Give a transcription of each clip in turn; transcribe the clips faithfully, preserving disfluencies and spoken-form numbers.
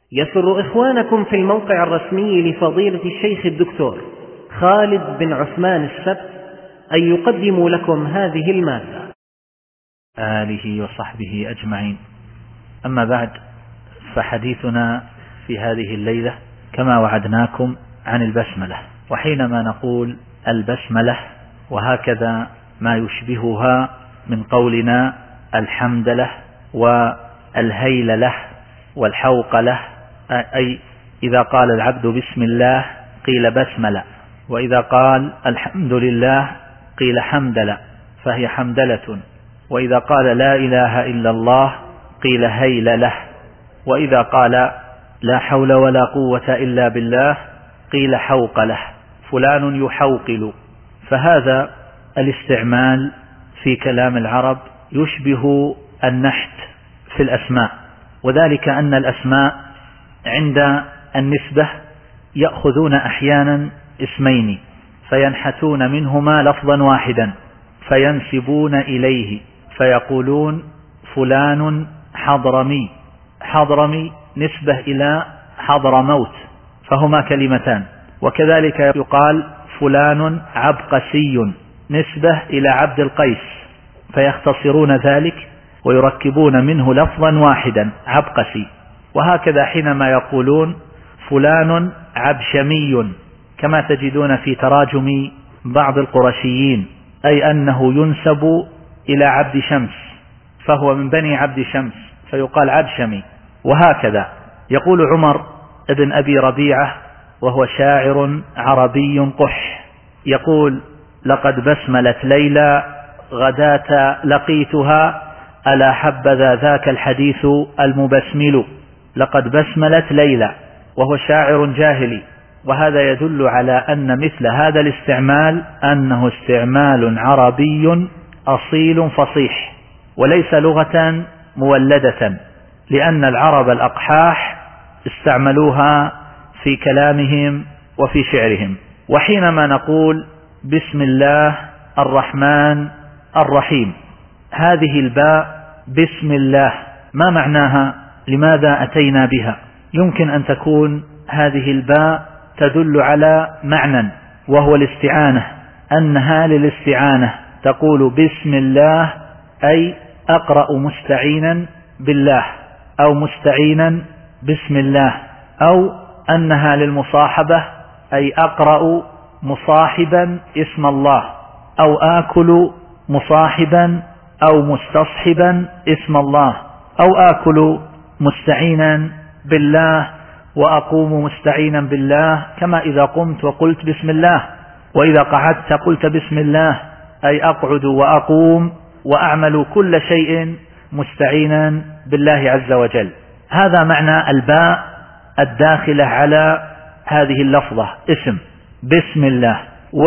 يسر إخوانكم في الموقع الرسمي لفضيلة الشيخ الدكتور خالد بن عثمان السبت أن يقدموا لكم هذه المادة. آله وصحبه أجمعين. أما بعد، فحديثنا في هذه الليلة كما وعدناكم عن البسملة. وحينما نقول البسملة وهكذا ما يشبهها من قولنا الحمدلله والهيلله والحوقله، أي إذا قال العبد بسم الله قيل بسملة، وإذا قال الحمد لله قيل حمدلة فهي حمدلة، وإذا قال لا إله إلا الله قيل هيلله، وإذا قال لا حول ولا قوة إلا بالله قيل حوقله، فلان يحوقل. فهذا الاستعمال في كلام العرب يشبه النحت في الأسماء، وذلك أن الأسماء عند النسبة يأخذون أحيانا اسمين فينحتون منهما لفظا واحدا فينسبون إليه فيقولون فلان حضرمي. حضرمي نسبة إلى حضرموت فهما كلمتان. وكذلك يقال فلان عبقسي نسبة إلى عبد القيس فيختصرون ذلك ويركبون منه لفظا واحدا عبقسي. وهكذا حينما يقولون فلان عبشمي كما تجدون في تراجم بعض القرشيين، أي أنه ينسب إلى عبد شمس فهو من بني عبد شمس فيقال عبشمي. وهكذا يقول عمر ابن أبي ربيعة وهو شاعر عربي قح، يقول لقد بسملت ليلى غداة لقيتها ألا حبذا ذاك الحديث المبسمل. لقد بسملت ليلى، وهو شاعر جاهلي. وهذا يدل على أن مثل هذا الاستعمال أنه استعمال عربي أصيل فصيح وليس لغة مولدة، لأن العرب الأقحاح استعملوها في كلامهم وفي شعرهم. وحينما نقول بسم الله الرحمن الرحيم، هذه الباء بسم الله ما معناها؟ لماذا أتينا بها؟ يمكن أن تكون هذه الباء تدل على معنى وهو الاستعانة، أنها للاستعانة، تقول بسم الله أي أقرأ مستعينا بالله أو مستعينا بسم الله، أو أنها للمصاحبة أي أقرأ مصاحبا اسم الله، أو آكل مصاحبا أو مستصحبا اسم الله، أو آكل مستعينا بالله وأقوم مستعينا بالله، كما إذا قمت وقلت بسم الله، وإذا قعدت قلت بسم الله أي أقعد وأقوم وأعمل كل شيء مستعينا بالله عز وجل. هذا معنى الباء الداخلة على هذه اللفظة اسم بسم الله.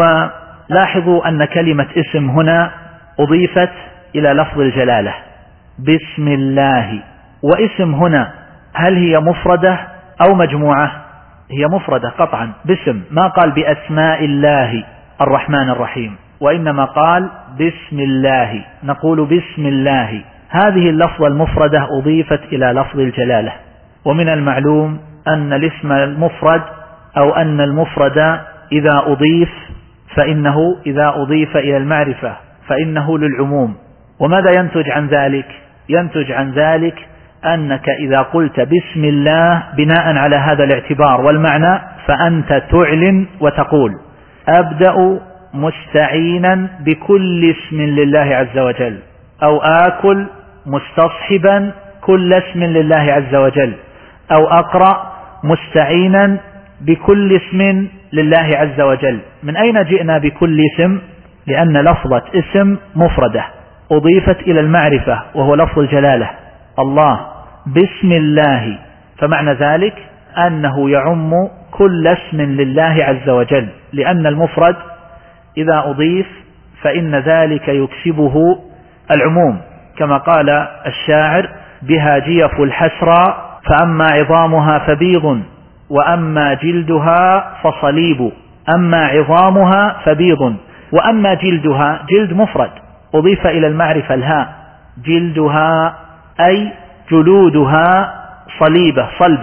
ولاحظوا أن كلمة اسم هنا أضيفت إلى لفظ الجلالة بسم الله. واسم هنا هل هي مفردة أو مجموعة؟ هي مفردة قطعا باسم، ما قال بأسماء الله الرحمن الرحيم، وإنما قال بسم الله. نقول بسم الله، هذه اللفظة المفردة أضيفت إلى لفظ الجلالة. ومن المعلوم أن الاسم المفرد أو أن المفرد إذا أضيف فإنه إذا أضيف إلى المعرفة فإنه للعموم. وماذا ينتج عن ذلك؟ ينتج عن ذلك أنك إذا قلت بسم الله بناء على هذا الاعتبار والمعنى فأنت تعلن وتقول أبدأ مستعينا بكل اسم لله عز وجل، أو آكل مستصحبا كل اسم لله عز وجل، أو أقرأ مستعينا بكل اسم لله عز وجل. من أين جئنا بكل اسم؟ لأن لفظة اسم مفردة أضيفت إلى المعرفة وهو لفظ الجلالة الله بسم الله، فمعنى ذلك أنه يعم كل اسم لله عز وجل، لأن المفرد إذا أضيف فإن ذلك يكسبه العموم، كما قال الشاعر بها جيف الحسرى فأما عظامها فبيض وأما جلدها فصليب. أما عظامها فبيض وأما جلدها، جلد مفرد أضيف إلى المعرفة الهاء، جلدها أي جلودها صليبة صلبة،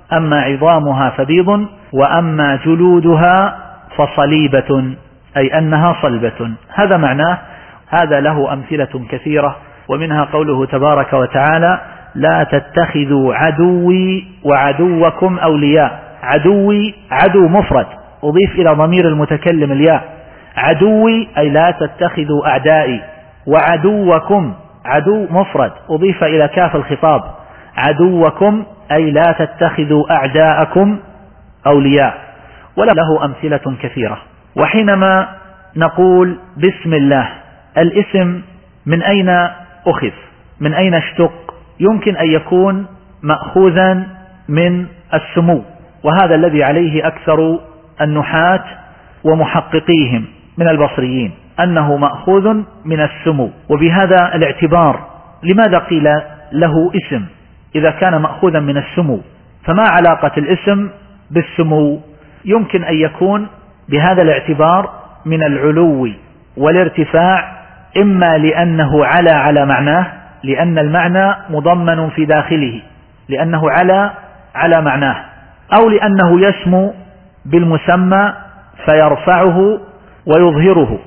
أما عظامها فبيض وأما جلودها فصليبة، أي أنها صلبة. هذا معناه. هذا له أمثلة كثيرة، ومنها قوله تبارك وتعالى: لا تتخذوا عدوي وعدوكم أولياء. عدوي عدو مفرد أضيف إلى ضمير المتكلم الياء، عدوي أي لا تتخذوا أعدائي، وعدوكم عدو مفرد أضيف إلى كاف الخطاب، عدوكم أي لا تتخذوا أعداءكم أولياء. وله أمثلة كثيرة. وحينما نقول بسم الله، الاسم من أين أخذ؟ من أين اشتق؟ يمكن أن يكون مأخوذا من السمو، وهذا الذي عليه أكثر النحاة ومحققيهم من البصريين، أنه مأخوذ من السمو. وبهذا الاعتبار لماذا قيل له اسم إذا كان مأخوذا من السمو؟ فما علاقة الاسم بالسمو؟ يمكن أن يكون بهذا الاعتبار من العلو والارتفاع، إما لأنه على على معناه، لأن المعنى مضمن في داخله، لأنه على على معناه، أو لأنه يسمو بالمسمى فيرفعه ويظهره،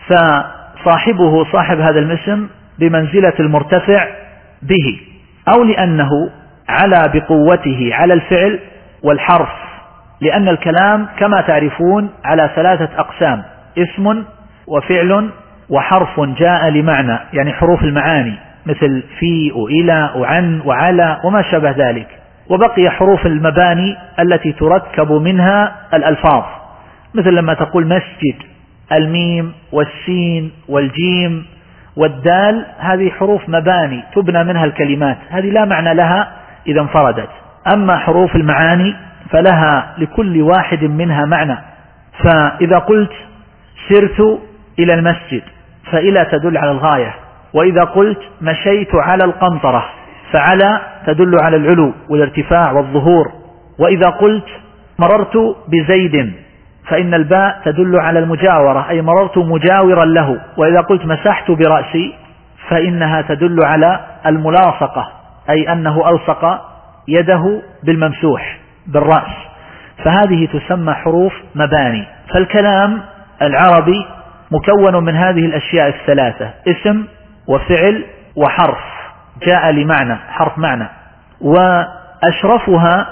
فصاحبه صاحب هذا الاسم بمنزلة المرتفع به، أو لأنه على بقوته على الفعل والحرف، لأن الكلام كما تعرفون على ثلاثة أقسام: اسم وفعل وحرف جاء لمعنى، يعني حروف المعاني مثل في وإلى وعن وعلى وما شابه ذلك. وبقي حروف المباني التي تركب منها الألفاظ، مثل لما تقول مسجد، الميم والسين والجيم والدال، هذه حروف مباني تبنى منها الكلمات، هذه لا معنى لها إذا انفردت. أما حروف المعاني فلها لكل واحد منها معنى. فإذا قلت سرت إلى المسجد فإلى تدل على الغاية، وإذا قلت مشيت على القنطرة فعلى تدل على العلو والارتفاع والظهور، وإذا قلت مررت بزيد فإن الباء تدل على المجاورة، أي مررت مجاورا له، وإذا قلت مسحت برأسي فإنها تدل على الملاصقة، أي أنه ألصق يده بالممسوح بالرأس، فهذه تسمى حروف مباني. فالكلام العربي مكون من هذه الأشياء الثلاثة: اسم وفعل وحرف جاء لمعنى، حرف معنى، وأشرفها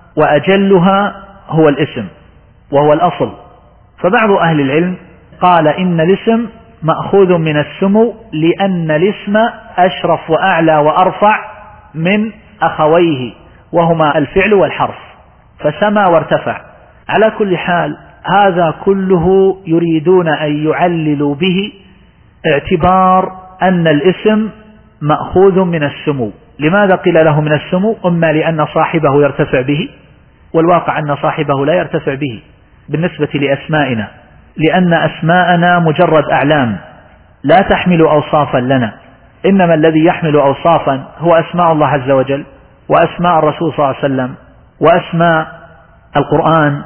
وأجلها هو الاسم وهو الأصل. فبعض أهل العلم قال إن الاسم مأخوذ من السمو لأن الاسم أشرف وأعلى وأرفع من أخويه وهما الفعل والحرف، فسمى وارتفع. على كل حال هذا كله يريدون أن يعللوا به اعتبار أن الاسم مأخوذ من السمو. لماذا قيل له من السمو؟ إما لأن صاحبه يرتفع به، والواقع أن صاحبه لا يرتفع به بالنسبة لأسمائنا، لأن أسماءنا مجرد أعلام لا تحمل أوصافا لنا، إنما الذي يحمل أوصافا هو أسماء الله عز وجل، وأسماء الرسول صلى الله عليه وسلم، وأسماء القرآن.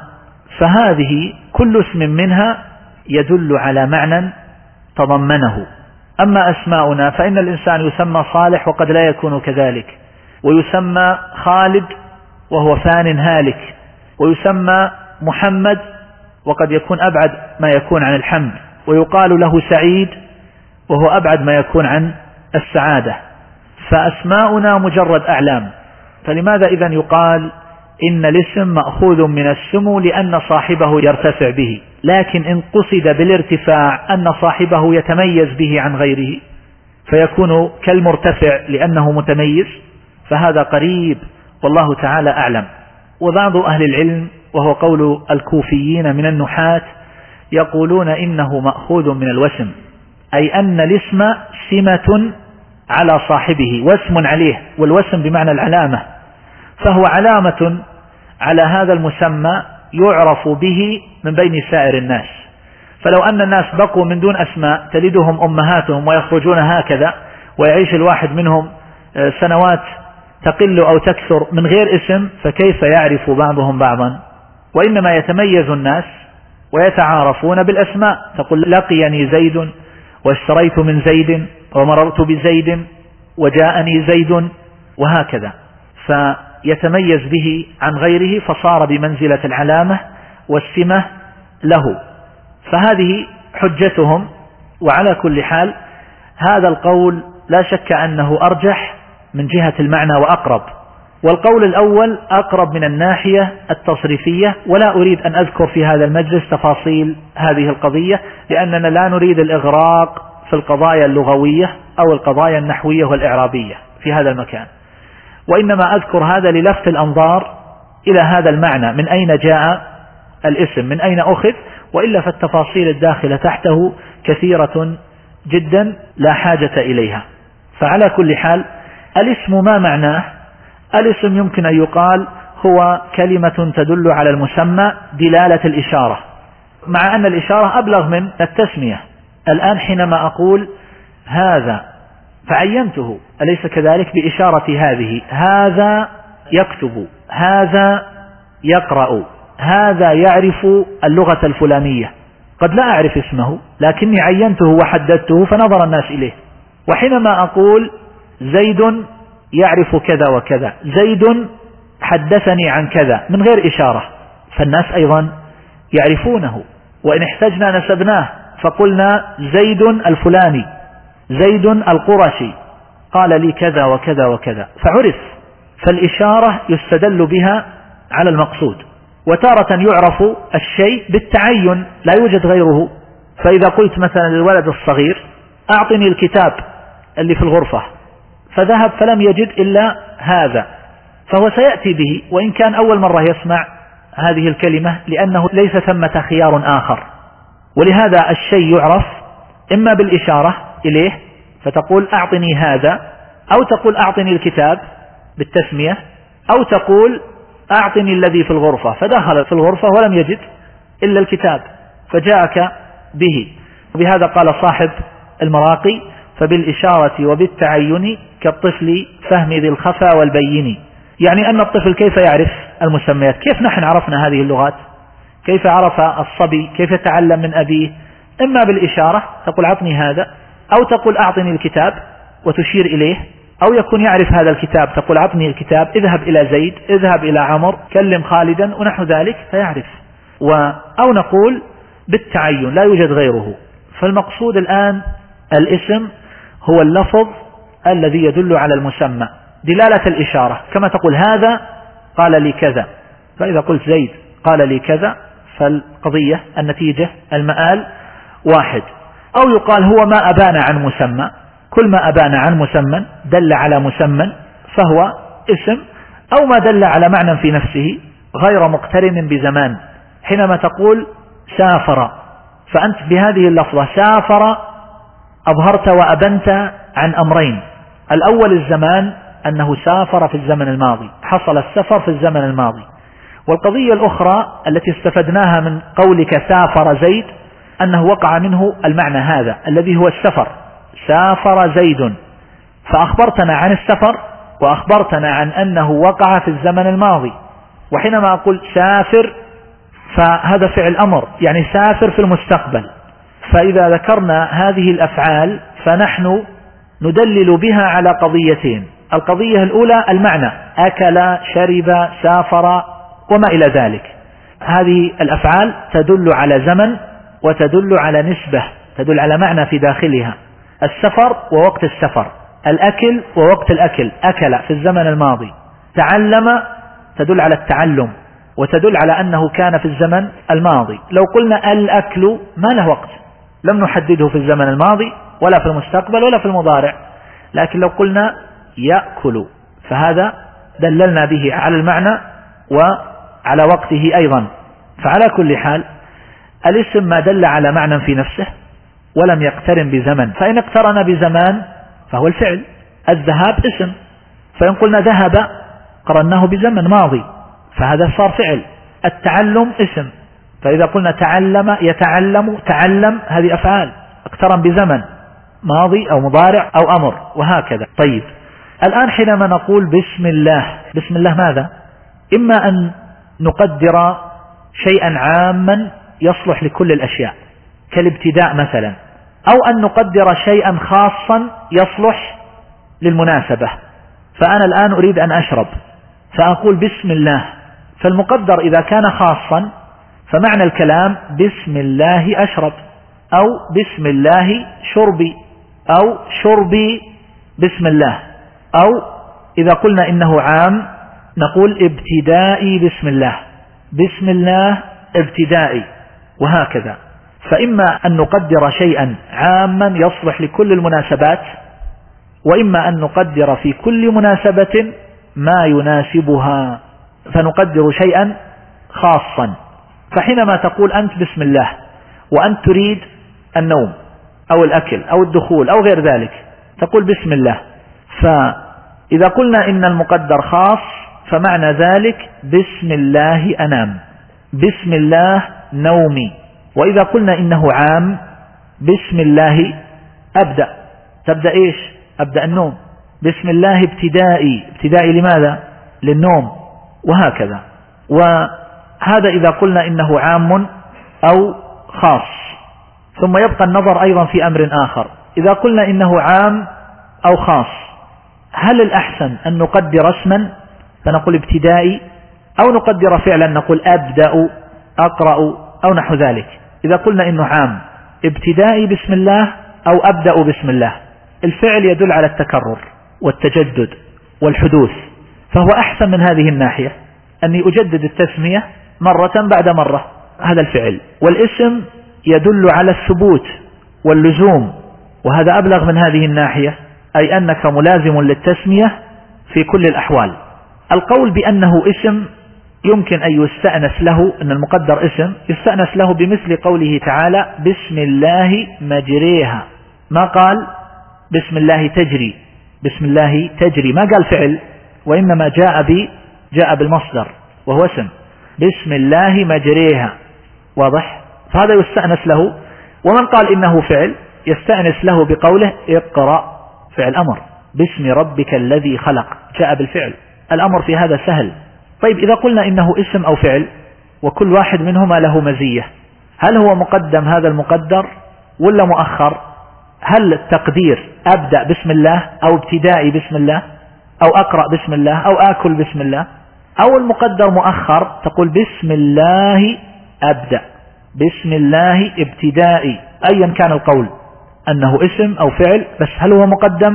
فهذه كل اسم منها يدل على معنى تضمنه. أما أسماؤنا فإن الإنسان يسمى صالح وقد لا يكون كذلك، ويسمى خالد وهو فان هالك، ويسمى محمد وقد يكون أبعد ما يكون عن الحمد، ويقال له سعيد وهو أبعد ما يكون عن السعادة. فأسماؤنا مجرد أعلام، فلماذا إذن يقال إن الاسم مأخوذ من السمو؟ لأن صاحبه يرتفع به، لكن إن قصد بالارتفاع أن صاحبه يتميز به عن غيره فيكون كالمرتفع لأنه متميز، فهذا قريب والله تعالى أعلم. وبعض أهل العلم وهو قول الكوفيين من النحاة يقولون إنه مأخوذ من الوسم، أي أن الاسم سمة على صاحبه واسم عليه، والوسم بمعنى العلامة، فهو علامة على هذا المسمى يعرف به من بين سائر الناس. فلو أن الناس بقوا من دون أسماء تلدهم أمهاتهم ويخرجون هكذا، ويعيش الواحد منهم سنوات تقل أو تكثر من غير اسم، فكيف يعرف بعضهم بعضا؟ وإنما يتميز الناس ويتعارفون بالأسماء، تقول لقيني زيد واشتريت من زيد ومررت بزيد وجاءني زيد وهكذا. يتميز به عن غيره فصار بمنزلة العلامة والسمة له. فهذه حجتهم. وعلى كل حال هذا القول لا شك أنه أرجح من جهة المعنى وأقرب، والقول الأول أقرب من الناحية التصريفية، ولا أريد أن أذكر في هذا المجلس تفاصيل هذه القضية لأننا لا نريد الإغراق في القضايا اللغوية أو القضايا النحوية والإعرابية في هذا المكان، وإنما أذكر هذا للفت الأنظار إلى هذا المعنى، من أين جاء الاسم، من أين أخذ، وإلا فالتفاصيل الداخلة تحته كثيرة جدا لا حاجة إليها. فعلى كل حال الاسم ما معناه؟ الاسم يمكن أن يقال هو كلمة تدل على المسمى دلالة الإشارة، مع أن الإشارة أبلغ من التسمية. الآن حينما أقول هذا فعينته، أليس كذلك؟ بإشارة هذه، هذا يكتب، هذا يقرأ، هذا يعرف اللغة الفلانية. قد لا أعرف اسمه لكني عينته وحددته فنظر الناس إليه. وحينما أقول زيد يعرف كذا وكذا، زيد حدثني عن كذا من غير إشارة، فالناس أيضا يعرفونه، وإن احتجنا نسبناه فقلنا زيد الفلاني، زيد القرشي، قال لي كذا وكذا وكذا، فعرف. فالإشارة يستدل بها على المقصود. وتارة يعرف الشيء بالتعين لا يوجد غيره، فإذا قلت مثلا للولد الصغير أعطني الكتاب اللي في الغرفة، فذهب فلم يجد إلا هذا، فهو سيأتي به وإن كان أول مرة يسمع هذه الكلمة، لأنه ليس ثمة خيار آخر. ولهذا الشيء يعرف إما بالإشارة إليه فتقول أعطني هذا، أو تقول أعطني الكتاب بالتسمية، أو تقول أعطني الذي في الغرفة، فدخل في الغرفة ولم يجد إلا الكتاب فجاءك به. وبهذا قال صاحب المراقي فبالإشارة وبالتعين كالطفل فهم ذي الخفا والبين. يعني أن الطفل كيف يعرف المسميات؟ كيف نحن عرفنا هذه اللغات؟ كيف عرف الصبي؟ كيف تعلم من أبيه؟ إما بالإشارة تقول أعطني هذا، أو تقول أعطني الكتاب وتشير إليه، أو يكون يعرف هذا الكتاب تقول أعطني الكتاب، اذهب إلى زيد، اذهب إلى عمر، كلم خالدا ونحو ذلك فيعرف. و أو نقول بالتعين لا يوجد غيره. فالمقصود الآن الاسم هو اللفظ الذي يدل على المسمى دلالة الإشارة، كما تقول هذا قال لي كذا، فإذا قلت زيد قال لي كذا فالقضية النتيجة المآل واحد. أو يقال هو ما أبان عن مسمى، كل ما أبان عن مسمى دل على مسمى فهو اسم، أو ما دل على معنى في نفسه غير مقترن بزمان. حينما تقول سافر فأنت بهذه اللفظة سافر أظهرت وأبنت عن أمرين: الأول الزمان، أنه سافر في الزمن الماضي، حصل السفر في الزمن الماضي. والقضية الأخرى التي استفدناها من قولك سافر زيد أنه وقع منه المعنى هذا الذي هو السفر، سافر زيد، فأخبرتنا عن السفر وأخبرتنا عن أنه وقع في الزمن الماضي. وحينما أقول سافر فهذا فعل أمر، يعني سافر في المستقبل. فإذا ذكرنا هذه الأفعال فنحن ندلل بها على قضيتين: القضية الأولى المعنى، أكل، شرب، سافر وما إلى ذلك. هذه الأفعال تدل على زمن وتدل على نسبة، تدل على معنى في داخلها. السفر ووقت السفر، الأكل ووقت الأكل، أكل في الزمن الماضي. تعلم تدل على التعلم وتدل على أنه كان في الزمن الماضي. لو قلنا الأكل ما له وقت، لم نحدده في الزمن الماضي ولا في المستقبل ولا في المضارع، لكن لو قلنا يأكل فهذا دللنا به على المعنى وعلى وقته أيضا. فعلى كل حال الاسم ما دل على معنى في نفسه ولم يقترن بزمن، فإن اقترن بزمان فهو الفعل. الذهاب اسم، فإن قلنا ذهب قرناه بزمن ماضي فهذا صار فعل. التعلم اسم، فإذا قلنا تعلم يتعلم، تعلم، هذه أفعال اقترن بزمن ماضي أو مضارع أو أمر، وهكذا. طيب الآن حينما نقول بسم الله، بسم الله ماذا؟ إما أن نقدر شيئا عاما يصلح لكل الأشياء كالابتداء مثلا، أو أن نقدر شيئا خاصا يصلح للمناسبة. فأنا الآن أريد أن أشرب، فأقول بسم الله. فالمقدر إذا كان خاصا فمعنى الكلام بسم الله أشرب، أو بسم الله شربي، أو شربي بسم الله. أو إذا قلنا إنه عام نقول ابتدائي بسم الله، بسم الله ابتدائي، وهكذا. فإما أن نقدر شيئا عاما يصلح لكل المناسبات، وإما أن نقدر في كل مناسبة ما يناسبها، فنقدر شيئا خاصا. فحينما تقول أنت بسم الله وأنت تريد النوم أو الأكل أو الدخول أو غير ذلك، تقول بسم الله. فإذا قلنا إن المقدر خاص فمعنى ذلك بسم الله أنام، بسم الله نومي. وإذا قلنا إنه عام بسم الله أبدأ، تبدأ إيش؟ أبدأ النوم. بسم الله ابتدائي، ابتدائي لماذا؟ للنوم، وهكذا. وهذا إذا قلنا إنه عام أو خاص. ثم يبقى النظر أيضا في أمر آخر، إذا قلنا إنه عام أو خاص هل الأحسن أن نقدر اسما فنقول ابتدائي، أو نقدر فعلا نقول أبدأ أقرأ أو نحو ذلك؟ إذا قلنا إنه عام ابتدائي بسم الله أو أبدأ بسم الله، الفعل يدل على التكرر والتجدد والحدوث، فهو أحسن من هذه الناحية أني أجدد التسمية مرة بعد مرة، هذا الفعل. والاسم يدل على الثبوت واللزوم، وهذا أبلغ من هذه الناحية، أي أنك ملازم للتسمية في كل الأحوال. القول بأنه اسم يمكن أن يستأنس له، أن المقدر اسم يستأنس له بمثل قوله تعالى بسم الله مجريها، ما قال بسم الله تجري، بسم الله تجري ما قال فعل، وإنما جاء ب جاء بالمصدر وهو اسم، بسم الله مجريها، واضح؟ فهذا يستأنس له. ومن قال إنه فعل يستأنس له بقوله اقرأ، فعل أمر، باسم ربك الذي خلق، جاء بالفعل، الأمر في هذا سهل. طيب إذا قلنا إنه اسم أو فعل وكل واحد منهما له مزية، هل هو مقدم هذا المقدر ولا مؤخر؟ هل التقدير أبدأ بسم الله أو ابتدائي بسم الله أو أقرأ بسم الله أو آكل بسم الله، أو المقدر مؤخر تقول بسم الله أبدأ، بسم الله ابتدائي، أيا كان القول أنه اسم أو فعل، بس هل هو مقدم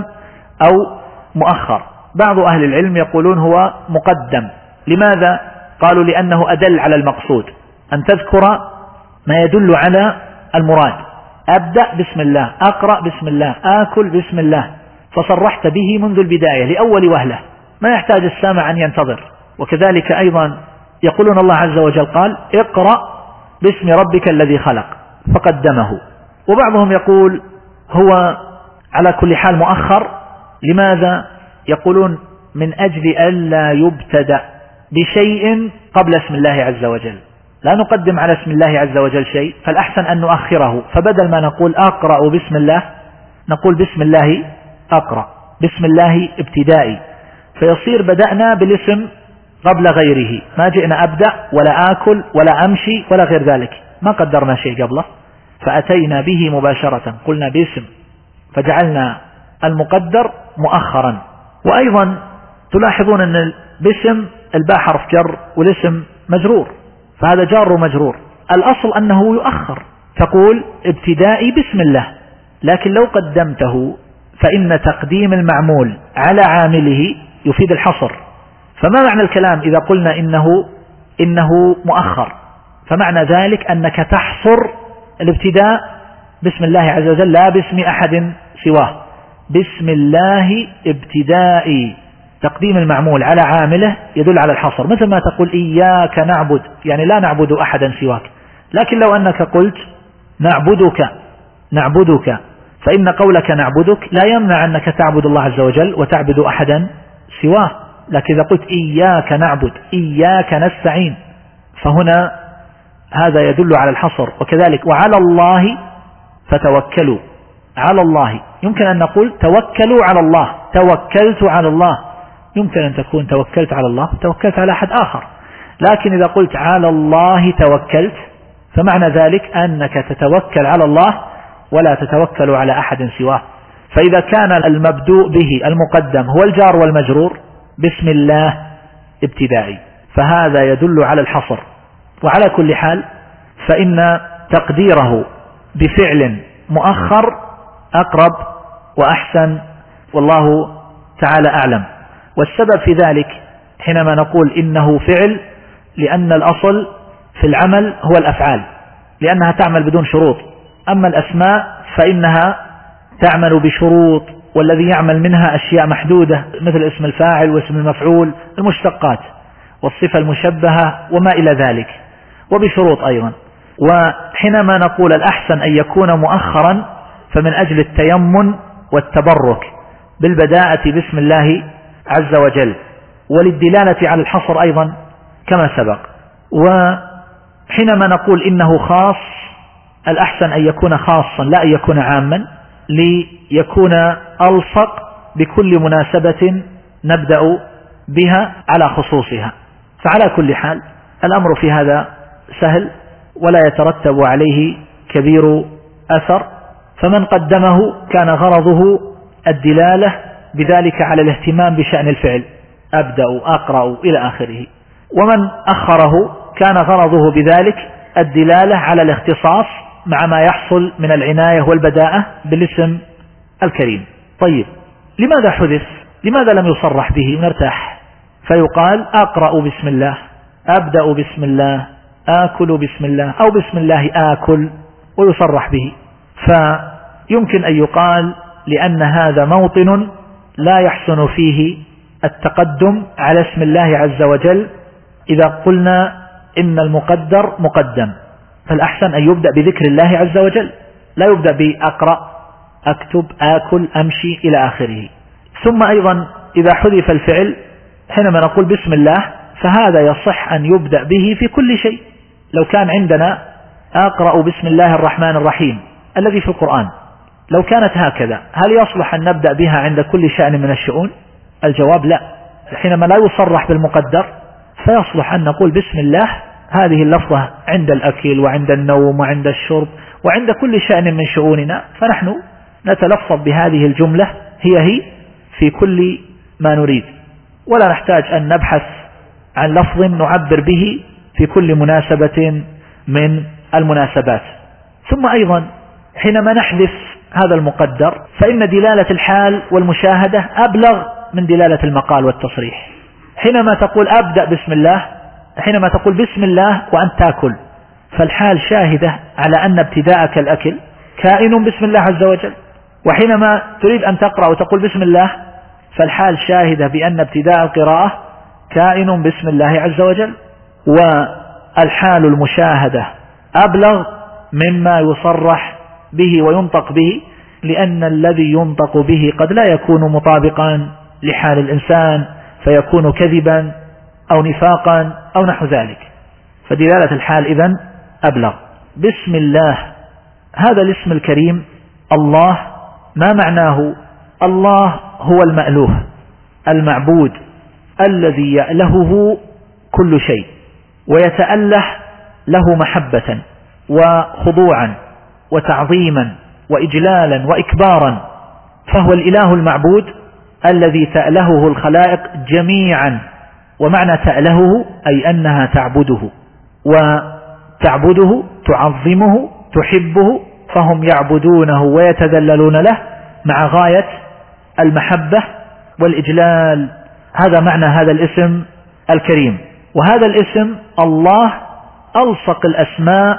أو مؤخر؟ بعض أهل العلم يقولون هو مقدم. لماذا؟ قالوا لأنه أدل على المقصود، أن تذكر ما يدل على المراد. أبدأ بسم الله، أقرأ بسم الله، آكل بسم الله، فصرحت به منذ البداية لأول وهلة، ما يحتاج السامع أن ينتظر. وكذلك أيضا يقولون الله عز وجل قال اقرأ باسم ربك الذي خلق فقدمه. وبعضهم يقول هو على كل حال مؤخر. لماذا؟ يقولون من أجل ألا يبتدأ بشيء قبل اسم الله عز وجل، لا نقدم على اسم الله عز وجل شيء، فالأحسن أن نؤخره. فبدل ما نقول أقرأ بسم الله نقول بسم الله أقرأ، بسم الله ابتدائي، فيصير بدأنا بالاسم قبل غيره، ما جئنا أبدأ ولا آكل ولا أمشي ولا غير ذلك، ما قدرنا شيء قبله، فأتينا به مباشرة، قلنا باسم، فجعلنا المقدر مؤخرا. وأيضا تلاحظون أن باسم الباء حرف جر والاسم مجرور، فهذا جار ومجرور، الأصل أنه يؤخر، تقول ابتدائي بسم الله، لكن لو قدمته فإن تقديم المعمول على عامله يفيد الحصر. فما معنى الكلام إذا قلنا إنه إنه مؤخر؟ فمعنى ذلك أنك تحصر الابتداء بسم الله عز وجل لا باسم أحد سواه، بسم الله ابتدائي، تقديم المعمول على عامله يدل على الحصر، مثل ما تقول إياك نعبد، يعني لا نعبد أحدا سواك. لكن لو أنك قلت نعبدك نعبدك فإن قولك نعبدك لا يمنع أنك تعبد الله عز وجل وتعبد أحدا سواه، لكن إذا قلت إياك نعبد إياك نستعين فهنا هذا يدل على الحصر. وكذلك وعلى الله فتوكلوا، على الله يمكن أن نقول توكلوا على الله، توكلت على الله، يمكن أن تكون توكلت على الله توكلت على أحد آخر، لكن إذا قلت على الله توكلت فمعنى ذلك أنك تتوكل على الله ولا تتوكل على أحد سواه. فإذا كان المبدوء به المقدم هو الجار والمجرور بسم الله ابتدائي، فهذا يدل على الحصر. وعلى كل حال فإن تقديره بفعل مؤخر أقرب وأحسن، والله تعالى أعلم. والسبب في ذلك حينما نقول إنه فعل لأن الأصل في العمل هو الأفعال، لأنها تعمل بدون شروط. أما الأسماء فإنها تعمل بشروط، والذي يعمل منها أشياء محدودة مثل اسم الفاعل واسم المفعول، المشتقات والصفة المشبهة وما إلى ذلك، وبشروط أيضا. وحينما نقول الأحسن أن يكون مؤخرا فمن أجل التيمن والتبرك بالبداءة باسم الله عز وجل، وللدلالة على الحصر أيضا كما سبق. وحينما نقول إنه خاص الأحسن أن يكون خاصا لا أن يكون عاما، ليكون ألصق بكل مناسبة نبدأ بها على خصوصها. فعلى كل حال الأمر في هذا سهل ولا يترتب عليه كبير أثر، فمن قدمه كان غرضه الدلالة بذلك على الاهتمام بشأن الفعل، أبدأ أقرأ إلى آخره. ومن أخره كان غرضه بذلك الدلالة على الاختصاص مع ما يحصل من العناية والبداءة بالاسم الكريم. طيب، لماذا حذف؟ لماذا لم يصرح به ونرتاح؟ فيقال أقرأ بسم الله، أبدأ بسم الله، آكل بسم الله، أو بسم الله آكل، ويصرح به. فيمكن أن يقال لأن هذا موطن لا يحسن فيه التقدم على اسم الله عز وجل إذا قلنا إن المقدر مقدم، فالأحسن أن يبدأ بذكر الله عز وجل، لا يبدأ بأقرأ، أكتب، آكل، أمشي إلى آخره. ثم أيضا إذا حذف الفعل حينما نقول بسم الله فهذا يصح أن يبدأ به في كل شيء. لو كان عندنا أقرأ بسم الله الرحمن الرحيم الذي في القرآن، لو كانت هكذا هل يصلح أن نبدأ بها عند كل شأن من الشؤون؟ الجواب لا. حينما لا يصرح بالمقدر فيصلح أن نقول بسم الله هذه اللفظة عند الأكل وعند النوم وعند الشرب وعند كل شأن من شؤوننا، فنحن نتلفظ بهذه الجملة هي هي في كل ما نريد، ولا نحتاج أن نبحث عن لفظ نعبر به في كل مناسبة من المناسبات. ثم أيضا حينما نحذف هذا المقدر فإن دلالة الحال والمشاهدة أبلغ من دلالة المقال والتصريح. حينما تقول أبدأ بسم الله، حينما تقول بسم الله وأنت تأكل، فالحال شاهدة على أن ابتداءك الأكل كائن بسم الله عز وجل. وحينما تريد أن تقرأ وتقول بسم الله فالحال شاهدة بأن ابتداء القراءة كائن بسم الله عز وجل. والحال المشاهدة أبلغ مما يصرح به وينطق به، لأن الذي ينطق به قد لا يكون مطابقا لحال الإنسان فيكون كذبا أو نفاقا أو نحو ذلك، فدلالة الحال إذن أبلغ. بسم الله هذا الاسم الكريم الله، ما معناه؟ الله هو المألوه المعبود الذي يألهه كل شيء ويتأله له محبة وخضوعا وتعظيما وإجلالا وإكبارا، فهو الإله المعبود الذي تألهه الخلائق جميعا. ومعنى تألهه أي أنها تعبده، وتعبده تعظمه تحبه، فهم يعبدونه ويتذللون له مع غاية المحبة والإجلال. هذا معنى هذا الاسم الكريم. وهذا الاسم الله ألصق الأسماء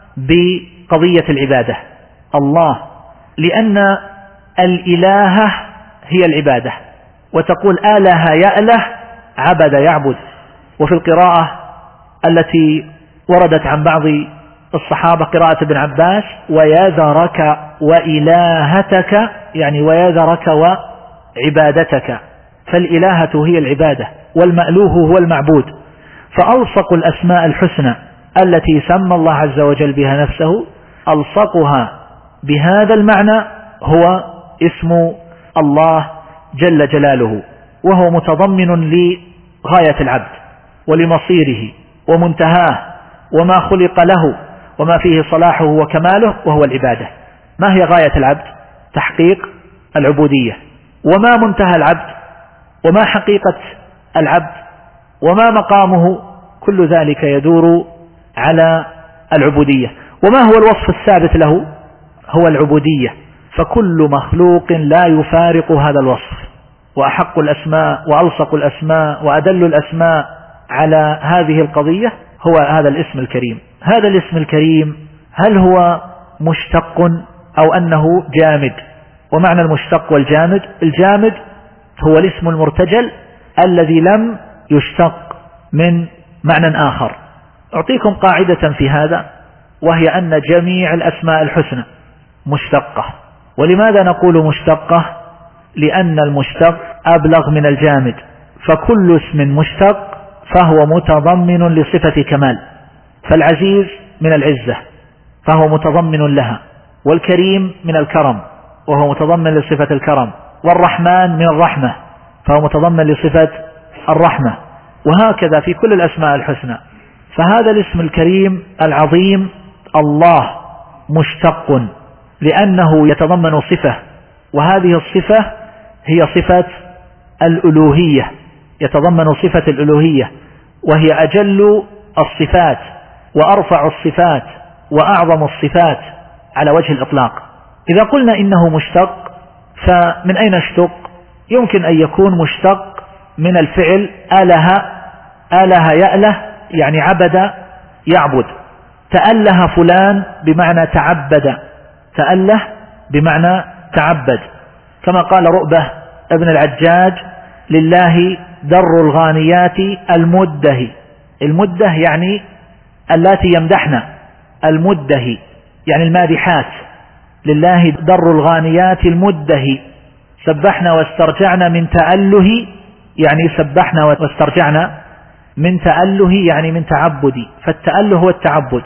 بقضية العبادة، الله، لأن الإله هي العبادة، وتقول آله يأله، عبد يعبد. وفي القراءة التي وردت عن بعض الصحابة قراءة ابن عباس ويذرك وإلهتك، يعني ويذرك وعبادتك، فالإلهة هي العبادة والمألوه هو المعبود. فألصق الأسماء الحسنى التي سمى الله عز وجل بها نفسه، ألصقها بهذا المعنى هو اسم الله جل جلاله، وهو متضمن لغاية العبد ولمصيره ومنتهاه وما خلق له وما فيه صلاحه وكماله، وهو العبادة. ما هي غاية العبد؟ تحقيق العبودية. وما منتهى العبد وما حقيقة العبد؟ وما مقامه، كل ذلك يدور على العبودية. وما هو الوصف الثابت له؟ هو العبودية. فكل مخلوق لا يفارق هذا الوصف. وأحق الأسماء وألصق الأسماء وأدل الأسماء على هذه القضية هو هذا الاسم الكريم. هذا الاسم الكريم هل هو مشتق أو أنه جامد؟ ومعنى المشتق والجامد: الجامد هو الاسم المرتجل الذي لم يشتق من معنى آخر. أعطيكم قاعدة في هذا، وهي أن جميع الأسماء الحسنى مشتقة. ولماذا نقول مشتقة؟ لأن المشتق أبلغ من الجامد، فكل اسم مشتق فهو متضمن لصفة كمال. فالعزيز من العزة فهو متضمن لها، والكريم من الكرم وهو متضمن لصفة الكرم، والرحمن من الرحمة فهو متضمن لصفة الرحمة، وهكذا في كل الأسماء الحسنى. فهذا الاسم الكريم العظيم الله مشتق لأنه يتضمن صفة، وهذه الصفة هي صفة الألوهية، يتضمن صفة الألوهية، وهي أجل الصفات وأرفع الصفات وأعظم الصفات على وجه الإطلاق. إذا قلنا إنه مشتق فمن أين اشتق؟ يمكن أن يكون مشتق من الفعل أله، أله يأله يعني عبد يعبد. تأله فلان بمعنى تعبد، تأله بمعنى تعبد، كما قال رؤبة ابن العجاج: لله در الغانيات المده. المده يعني اللاتي يمدحن، المده يعني المادحات. لله در الغانيات المده، سبحنا واسترجعنا من تأله يعني سبحنا واسترجعنا من تأله يعني من تعبدي. فالتأله هو التعبد.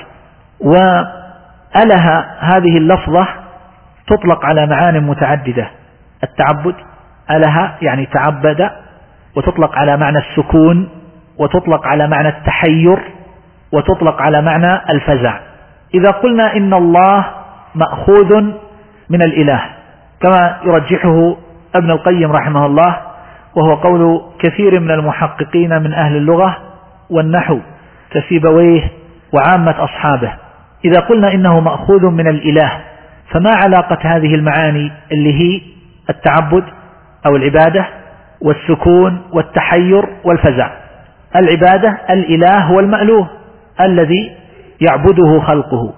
وأله هذه اللفظة تطلق على معان متعددة: التعبد أله يعني تعبد، وتطلق على معنى السكون، وتطلق على معنى التحير، وتطلق على معنى الفزع. إذا قلنا إن الله مأخوذ من الإله كما يرجحه ابن القيم رحمه الله، وهو قول كثير من المحققين من أهل اللغة والنحو كسيبويه وعامة أصحابه، إذا قلنا إنه مأخوذ من الإله فما علاقة هذه المعاني اللي هي التعبد أو العبادة والسكون والتحير والفزع؟ العبادة الإله هو المألوه الذي يعبده خلقه،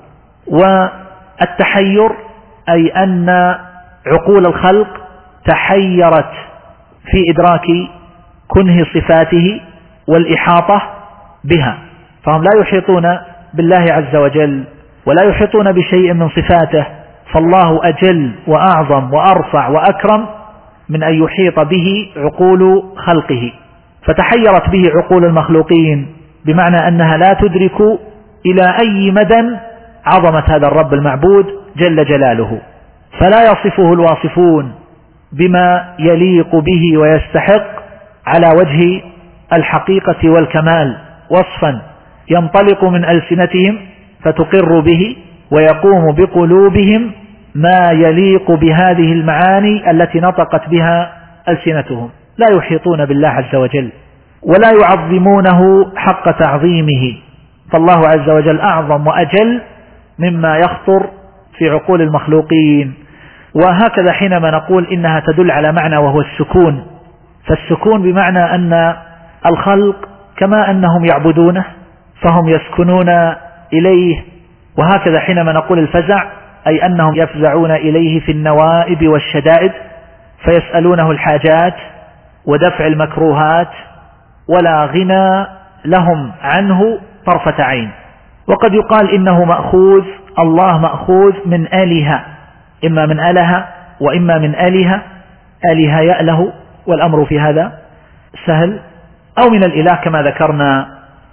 والتحير أي أن عقول الخلق تحيرت في إدراك كنه صفاته والإحاطة بها، فهم لا يحيطون بالله عز وجل ولا يحيطون بشيء من صفاته، فالله أجل وأعظم وأرفع وأكرم من أن يحيط به عقول خلقه. فتحيرت به عقول المخلوقين بمعنى أنها لا تدرك إلى أي مدى عظمة هذا الرب المعبود جل جلاله، فلا يصفه الواصفون بما يليق به ويستحق على وجه الحقيقة والكمال وصفا ينطلق من ألسنتهم فتقر به، ويقوم بقلوبهم ما يليق بهذه المعاني التي نطقت بها ألسنتهم. لا يحيطون بالله عز وجل ولا يعظمونه حق تعظيمه، فالله عز وجل أعظم وأجل مما يخطر في عقول المخلوقين. وهكذا حينما نقول إنها تدل على معنى وهو السكون، فالسكون بمعنى أن الخلق كما أنهم يعبدونه فهم يسكنون إليه، وهكذا حينما نقول الفزع أي أنهم يفزعون إليه في النوائب والشدائد فيسألونه الحاجات ودفع المكروهات ولا غنى لهم عنه طرفة عين. وقد يقال إنه مأخوذ، الله مأخوذ من آلهة، إما من آلهة وإما من آلهة، آلهة يأله والأمر في هذا سهل، أو من الإله كما ذكرنا،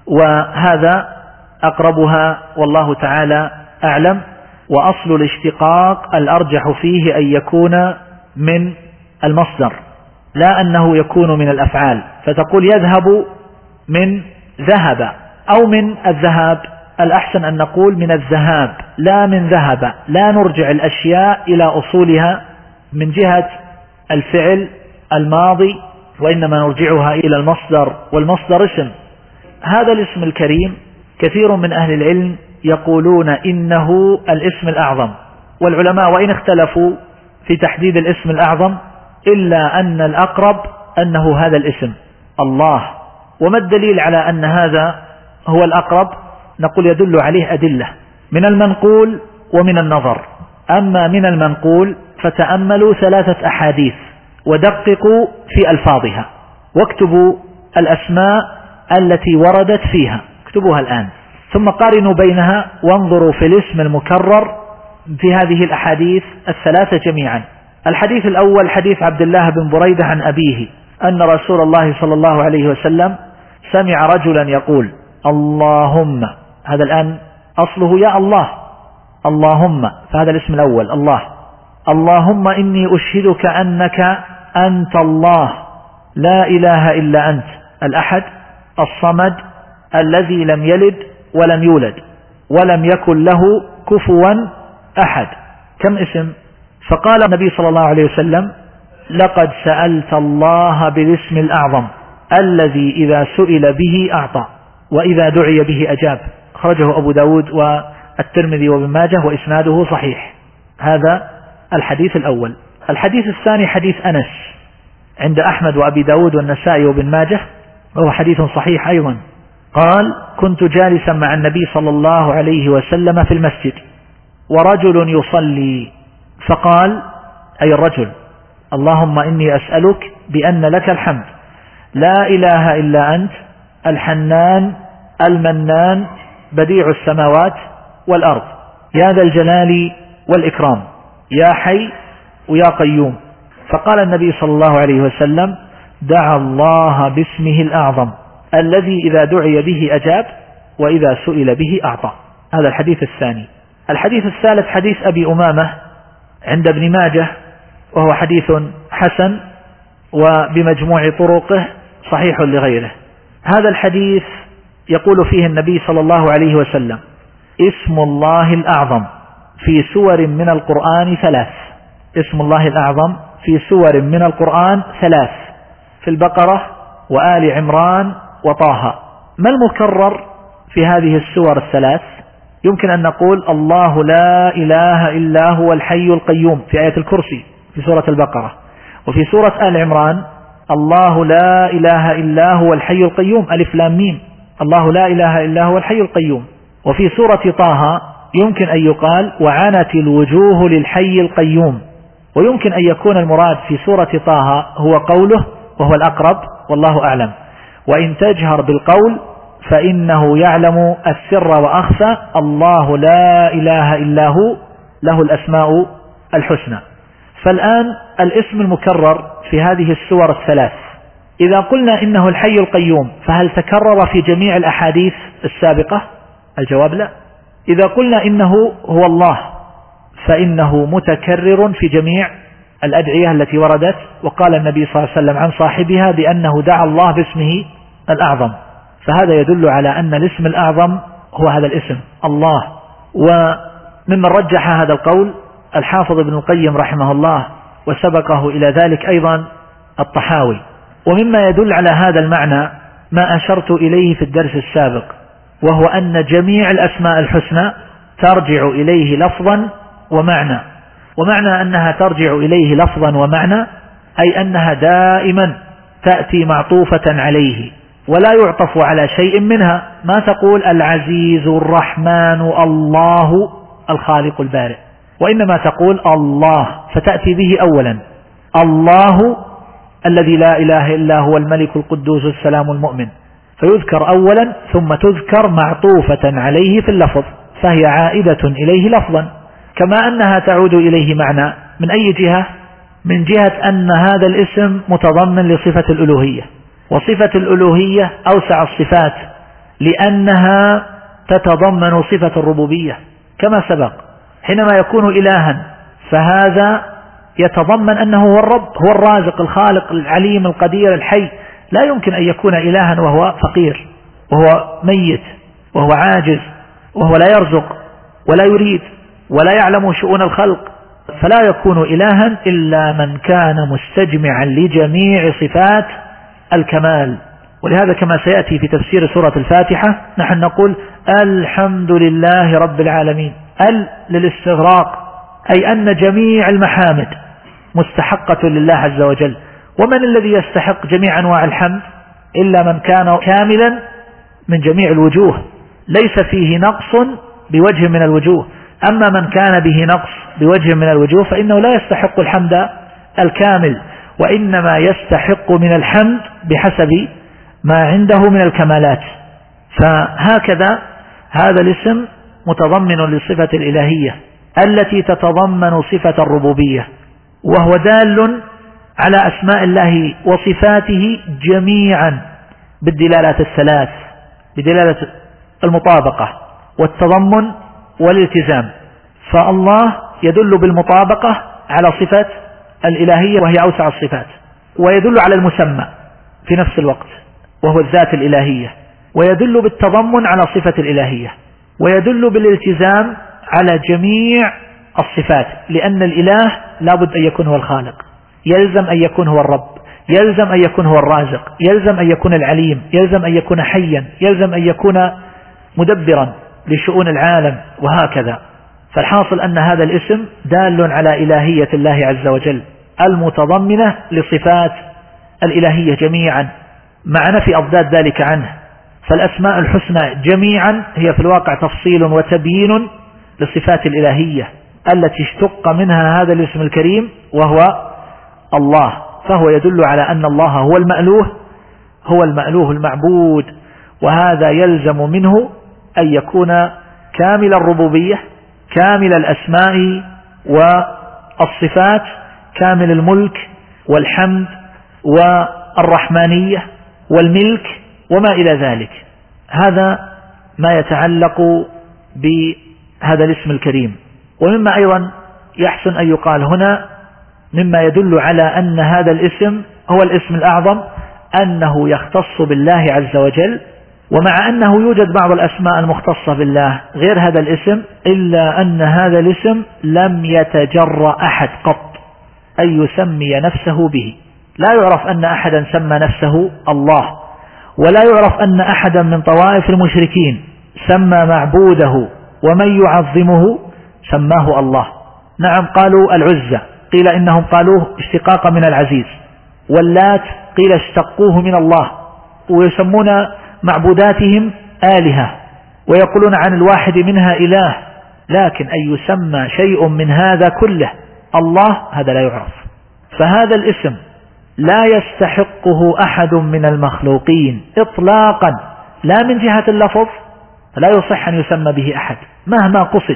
وهذا أقربها والله تعالى أعلم. وأصل الاشتقاق الأرجح فيه أن يكون من المصدر لا أنه يكون من الأفعال، فتقول يذهب من ذهب أو من الذهاب، الأحسن أن نقول من الذهاب لا من ذهب، لا نرجع الأشياء إلى أصولها من جهة الفعل الماضي وإنما نرجعها إلى المصدر، والمصدر اسم. هذا الاسم الكريم كثير من أهل العلم يقولون إنه الاسم الأعظم، والعلماء وإن اختلفوا في تحديد الاسم الأعظم إلا أن الأقرب أنه هذا الاسم الله. وما الدليل على أن هذا هو الأقرب؟ نقول يدل عليه أدلة من المنقول ومن النظر. أما من المنقول فتأملوا ثلاثة أحاديث ودققوا في ألفاظها، واكتبوا الأسماء التي وردت فيها، اكتبوها الآن، ثم قارنوا بينها وانظروا في الاسم المكرر في هذه الأحاديث الثلاثة جميعا. الحديث الأول حديث عبد الله بن بريدة عن أبيه أن رسول الله صلى الله عليه وسلم سمع رجلا يقول اللهم، هذا الآن أصله يا الله، اللهم، فهذا الاسم الأول الله. اللهم إني أشهدك أنك أنت الله لا إله إلا أنت الأحد الصمد الذي لم يلد ولم يولد ولم يكن له كفوا أحد. كم اسم؟ فقال النبي صلى الله عليه وسلم لقد سألت الله بالاسم الأعظم الذي إذا سئل به أعطى وإذا دعي به أجاب. أخرجه أبو داود والترمذي وابن ماجه وإسناده صحيح. هذا الحديث الأول. الحديث الثاني حديث أنس عند أحمد وأبي داود والنسائي وابن ماجه، وهو حديث صحيح أيضا. قال كنت جالسا مع النبي صلى الله عليه وسلم في المسجد ورجل يصلي فقال، أي الرجل، اللهم إني أسألك بأن لك الحمد لا إله إلا أنت الحنان المنان بديع السماوات والأرض يا ذا الجلال والإكرام يا حي ويا قيوم. فقال النبي صلى الله عليه وسلم دعا الله باسمه الأعظم الذي إذا دعي به أجاب وإذا سئل به أعطى. هذا الحديث الثاني. الحديث الثالث حديث أبي أمامة عند ابن ماجه، وهو حديث حسن وبمجموع طرقه صحيح لغيره. هذا الحديث يقول فيه النبي صلى الله عليه وسلم اسم الله الأعظم في سور من القرآن ثلاث. اسم الله الأعظم في سور من القرآن ثلاث، في البقرة وآل عمران وطه. ما المكرر في هذه السور الثلاث؟ يمكن أن نقول الله لا إله إلا هو الحي القيوم في آية الكرسي في سورة البقرة، وفي سورة آل عمران الله لا إله إلا هو الحي القيوم ألف لام ميم، الله لا إله إلا هو الحي القيوم. وفي سورة طه يمكن أن يقال وعنت الوجوه للحي القيوم. ويمكن أن يكون المراد في سورة طه هو قوله وهو الأقرب والله أعلم، وإن تجهر بالقول فإنه يعلم السر وأخفى، الله لا إله إلا هو له الأسماء الحسنى. فالآن الاسم المكرر في هذه السور الثلاث، إذا قلنا إنه الحي القيوم فهل تكرر في جميع الأحاديث السابقة؟ الجواب لا. إذا قلنا إنه هو الله فإنه متكرر في جميع الأدعية التي وردت، وقال النبي صلى الله عليه وسلم عن صاحبها بأنه دعا الله باسمه الأعظم، فهذا يدل على أن الاسم الأعظم هو هذا الاسم الله. وممن رجح هذا القول الحافظ ابن القيم رحمه الله، وسبقه إلى ذلك أيضا الطحاوي. ومما يدل على هذا المعنى ما أشرت إليه في الدرس السابق، وهو أن جميع الأسماء الحسنى ترجع إليه لفظا ومعنى. ومعنى أنها ترجع إليه لفظا ومعنى أي أنها دائما تأتي معطوفة عليه ولا يعطف على شيء منها. ما تقول العزيز الرحمن الله الخالق البارئ، وإنما تقول الله فتأتي به أولا، الله الذي لا إله إلا هو الملك القدوس السلام المؤمن، فيذكر أولا ثم تذكر معطوفة عليه في اللفظ، فهي عائدة إليه لفظا، كما أنها تعود إليه معنى. من أي جهة؟ من جهة أن هذا الاسم متضمن لصفة الألوهية، وصفة الألوهية أوسع الصفات لأنها تتضمن صفة الربوبية كما سبق. حينما يكون إلها فهذا يتضمن أنه هو الرب، هو الرازق الخالق العليم القدير الحي. لا يمكن أن يكون إلها وهو فقير وهو ميت وهو عاجز وهو لا يرزق ولا يريد ولا يعلم شؤون الخلق، فلا يكون إلها إلا من كان مستجمعا لجميع صفات الكمال. ولهذا كما سيأتي في تفسير سورة الفاتحة نحن نقول الحمد لله رب العالمين، ال للاستغراق، أي أن جميع المحامد مستحقة لله عز وجل. ومن الذي يستحق جميع أنواع الحمد إلا من كان كاملا من جميع الوجوه، ليس فيه نقص بوجه من الوجوه. أما من كان به نقص بوجه من الوجوه فإنه لا يستحق الحمد الكامل، وإنما يستحق من الحمد بحسب ما عنده من الكمالات. فهكذا هذا الاسم متضمن للصفة الإلهية التي تتضمن صفة الربوبية، وهو دال على أسماء الله وصفاته جميعا بالدلالات الثلاث، بدلالة المطابقة والتضمن والالتزام. فالله يدل بالمطابقة على صفة الإلهية وهي أوسع الصفات، ويدل على المسمى في نفس الوقت وهو الذات الإلهية، ويدل بالتضمن على صفة الإلهية، ويدل بالالتزام على جميع الصفات، لأن الإله لابد أن يكون هو الخالق، يلزم أن يكون هو الرب، يلزم أن يكون هو الرازق، يلزم أن يكون العليم، يلزم أن يكون حيا، يلزم أن يكون مدبرا لشؤون العالم، وهكذا. فالحاصل أن هذا الاسم دال على إلهية الله عز وجل المتضمنة لصفات الإلهية جميعا مع نفي أضداد ذلك عنه. فالأسماء الحسنى جميعا هي في الواقع تفصيل وتبيين للصفات الإلهية التي اشتق منها هذا الاسم الكريم وهو الله. فهو يدل على أن الله هو المألوه، هو المألوه المعبود، وهذا يلزم منه أن يكون كامل الربوبية، كامل الأسماء والصفات، كامل الملك والحمد والرحمانية والملك وما إلى ذلك. هذا ما يتعلق بهذا الاسم الكريم. ومما أيضا يحسن أن يقال هنا مما يدل على أن هذا الاسم هو الاسم الأعظم أنه يختص بالله عز وجل، ومع أنه يوجد بعض الأسماء المختصة بالله غير هذا الاسم، إلا أن هذا الاسم لم يتجرأ أحد قط أن يسمي نفسه به. لا يعرف أن أحدا سمى نفسه الله، ولا يعرف أن أحدا من طوائف المشركين سمى معبوده ومن يعظمه سماه الله. نعم قالوا العزة، قيل إنهم قالوه اشتقاقا من العزيز، واللات قيل اشتقوه من الله، ويسمون معبوداتهم آلهة، ويقولون عن الواحد منها إله، لكن أن يسمى شيء من هذا كله الله هذا لا يعرف. فهذا الاسم لا يستحقه أحد من المخلوقين إطلاقا، لا من جهة اللفظ لا يصح أن يسمى به أحد مهما قصد،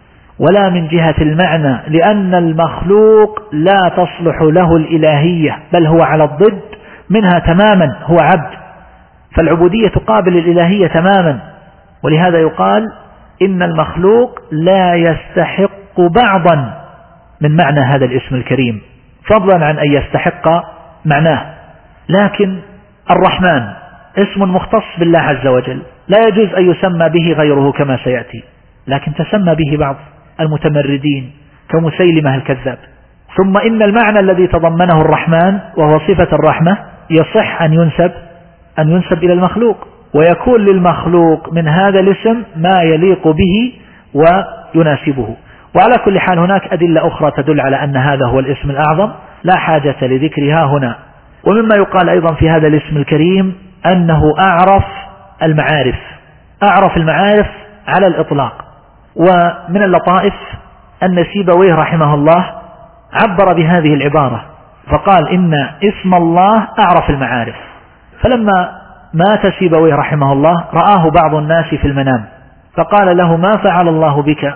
ولا من جهة المعنى، لأن المخلوق لا تصلح له الإلهية، بل هو على الضد منها تماما، هو عبد، فالعبودية تقابل الإلهية تماما. ولهذا يقال إن المخلوق لا يستحق بعضا من معنى هذا الاسم الكريم فضلا عن أن يستحق معناه. لكن الرحمن اسم مختص بالله عز وجل، لا يجوز أن يسمى به غيره كما سيأتي، لكن تسمى به بعض المتمردين كمسيلمة الكذاب. ثم إن المعنى الذي تضمنه الرحمن وهو صفة الرحمة يصح أن ينسب أن ينسب إلى المخلوق، ويكون للمخلوق من هذا الاسم ما يليق به ويناسبه. وعلى كل حال هناك أدلة أخرى تدل على أن هذا هو الاسم الأعظم لا حاجة لذكرها هنا. ومما يقال أيضا في هذا الاسم الكريم أنه أعرف المعارف، أعرف المعارف على الإطلاق. ومن اللطائف أن سيبويه رحمه الله عبر بهذه العبارة فقال إن اسم الله أعرف المعارف. فلما مات سيبويه رحمه الله رآه بعض الناس في المنام فقال له ما فعل الله بك؟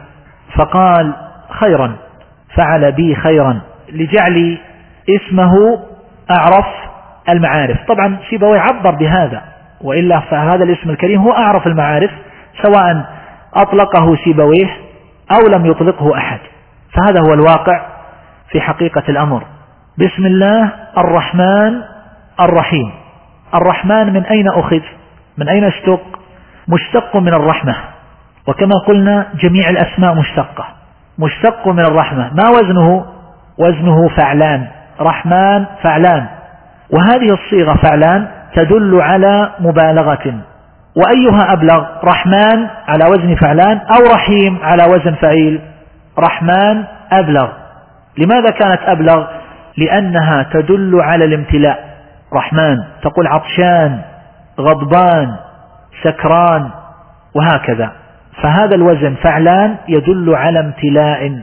فقال خيرا، فعل بي خيرا لجعل اسمه أعرف المعارف. طبعا سيبويه عبر بهذا، وإلا فهذا الاسم الكريم هو أعرف المعارف سواء أطلقه سيبويه أو لم يطلقه أحد، فهذا هو الواقع في حقيقة الأمر. بسم الله الرحمن الرحيم. الرحمن من أين أخذ؟ من أين اشتق؟ مشتق من الرحمة، وكما قلنا جميع الأسماء مشتقة، مشتق من الرحمة. ما وزنه؟ وزنه فعلان، رحمن فعلان. وهذه الصيغة فعلان تدل على مبالغة. وأيها أبلغ، رحمن على وزن فعلان أو رحيم على وزن فعيل؟ رحمن أبلغ. لماذا كانت أبلغ؟ لأنها تدل على الامتلاء. رحمن تقول عطشان، غضبان، سكران، وهكذا. فهذا الوزن فعلان يدل على امتلاء.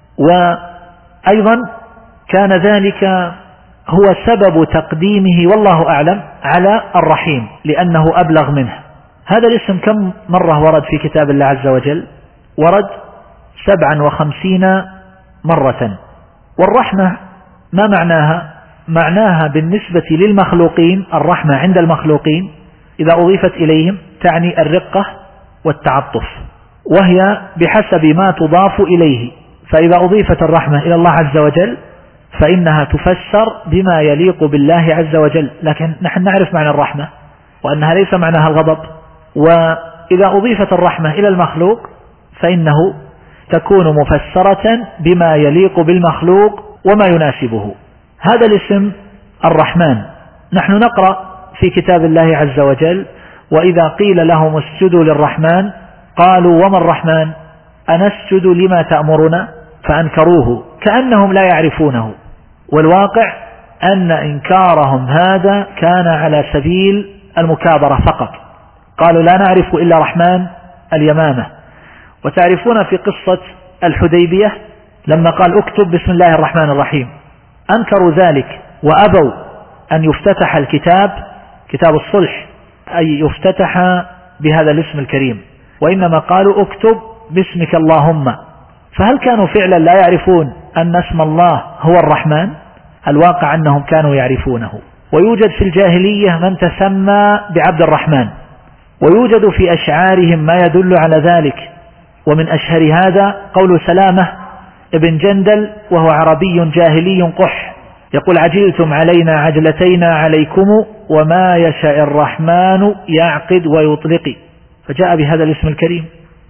وأيضا كان ذلك هو سبب تقديمه والله أعلم على الرحيم لأنه أبلغ منه. هذا الاسم كم مرة ورد في كتاب الله عز وجل؟ ورد سبعا وخمسين مرة. والرحمة ما معناها؟ معناها بالنسبة للمخلوقين، الرحمة عند المخلوقين إذا أضيفت إليهم تعني الرقة والتعطف، وهي بحسب ما تضاف إليه. فإذا أضيفت الرحمة إلى الله عز وجل فإنها تفسر بما يليق بالله عز وجل، لكن نحن نعرف معنى الرحمة وأنها ليس معناها الغضب. وإذا أضيفت الرحمة إلى المخلوق فإنه تكون مفسرة بما يليق بالمخلوق وما يناسبه. هذا الاسم الرحمن نحن نقرأ في كتاب الله عز وجل: وإذا قيل لهم اسجدوا للرحمن قالوا وما الرحمن أنسجد لما تأمرنا، فأنكروه كأنهم لا يعرفونه. والواقع أن إنكارهم هذا كان على سبيل المكابرة فقط. قالوا لا نعرف إلا رحمن اليمامة. وتعرفون في قصة الحديبية لما قال اكتب بسم الله الرحمن الرحيم، أنكروا ذلك وأبوا أن يفتتح الكتاب، كتاب الصلح، أي يفتتح بهذا الاسم الكريم، وإنما قالوا اكتب باسمك اللهم. فهل كانوا فعلا لا يعرفون أن اسم الله هو الرحمن؟ الواقع أنهم كانوا يعرفونه. ويوجد في الجاهلية من تسمى بعبد الرحمن، ويوجد في أشعارهم ما يدل على ذلك. ومن أشهر هذا قول سلامة ابن جندل وهو عربي جاهلي قح، يقول عجلتم علينا عجلتينا عليكم وما يشاء الرحمن يعقد ويطلق، فجاء بهذا الاسم الكريم.